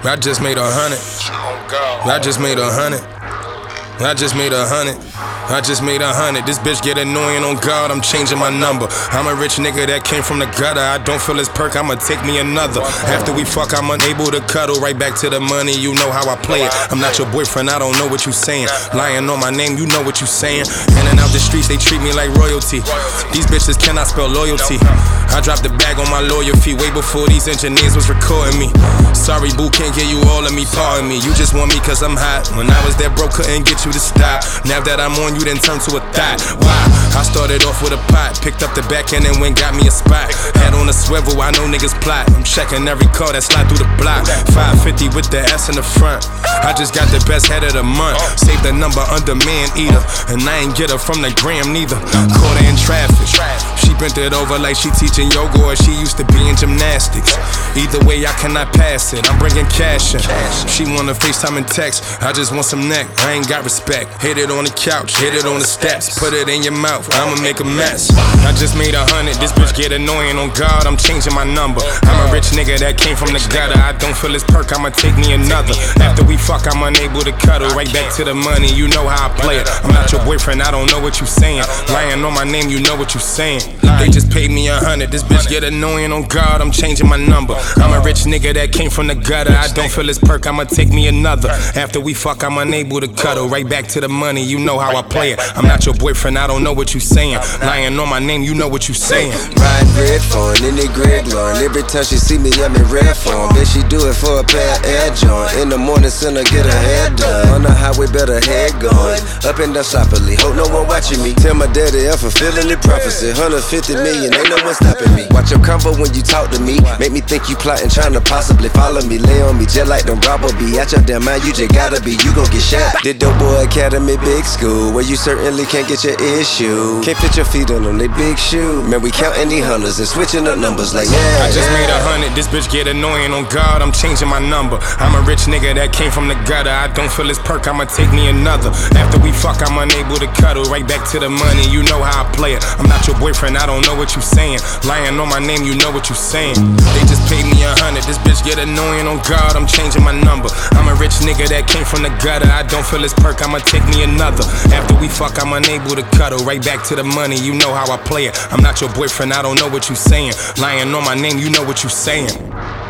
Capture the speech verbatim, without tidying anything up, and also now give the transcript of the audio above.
I just made a hundred. I just made a hundred. I just made a hundred. I just made a hundred. This bitch get annoying, on God, I'm changing my number. I'm a rich nigga that came from the gutter. I don't feel his perk, I'ma take me another. After we fuck, I'm unable to cuddle. Right back to the money, you know how I play it. I'm not your boyfriend, I don't know what you saying. Lying on my name, you know what you saying. In and out the streets, they treat me like royalty. These bitches cannot spell loyalty. I dropped the bag on my lawyer fee way before these engineers was recording me. Sorry boo, can't give you all of me, pardon me. You just want me cause I'm hot. When I was there broke, couldn't get you to stop. Now that I'm on you, then turn to a thought. Why? I started off with a pot, picked up the back end and went got me a spot. Had on a swivel, I know niggas plot. I'm checking every car that slide through the block. five fifty with the S in the front. I just got the best head of the month. Saved the number under man eater, and I ain't get her from the gram neither. Caught her in traffic. She bent it over like she teaching yoga or she used to be in gymnastics. Either way, I cannot pass it. I'm bringing cash in. She wanna FaceTime and text. I just want some neck. I ain't got respect. Hit it on the couch, hit it on the steps. Put it in your mouth, I'ma make a mess. I just made a hundred. This bitch get annoying, on God, I'm changing my number. I'm a rich nigga that came from the gutter. I don't feel his perk, I'ma take me another. After we fuck, I'm unable to cuddle. Right back to the money, you know how I play it. I'm not your boyfriend, I don't know what you saying. Lying on my name, you know what you saying. They just paid me a hundred. This bitch get annoying, on God, I'm changing my number. I'm a rich nigga that came from the gutter. I don't feel his perk, I'ma take me another. After we fuck, I'm unable to cuddle. Right back to the money, you know how I play it. I'm not your boyfriend, I don't know what you saying. Lying on my name, you know what you saying. Riding red phone in the Greg lawn. Every time she see me, I'm in red phone. Bet she do it for a pair of air joint. In the morning, send her get her hair done. On the highway, better head going. Up and down sloppily, hope no one watching me. Tell my daddy I'm fulfilling the prophecy. one hundred fifty million, ain't no one stopping me. Watch your combo when you talk to me. Make me think you plotting, trying to possibly follow me. Lay on me just like them robber be. Out your damn mind, you just gotta be. You gon' get shot. The Dope Boy Academy, big school, where you certainly can't get your issue. Can't put your feet on them, they big shoe. Man, we counting these hundreds and switching up numbers like yeah. I just made a hundred. This bitch get annoying, on God, I'm changing my number. I'm a rich nigga that came from the gutter. I don't feel his perk, I'ma take me another. After we fuck, I'm unable to cuddle. Right back to the money, you know how I play it. I'm not your boyfriend, I don't know what you saying. Lying on my name, you know what you saying. They just paid me a hundred. This bitch get annoying, on God, I'm changing my number. I'm a rich nigga that came from the gutter. I don't feel his perk, I'ma take me another. After we fuck, I'm unable to cuddle. Right back to the money, you know how I play it. I'm not your boyfriend, I don't know what you saying. Lying on my name, you know what you saying.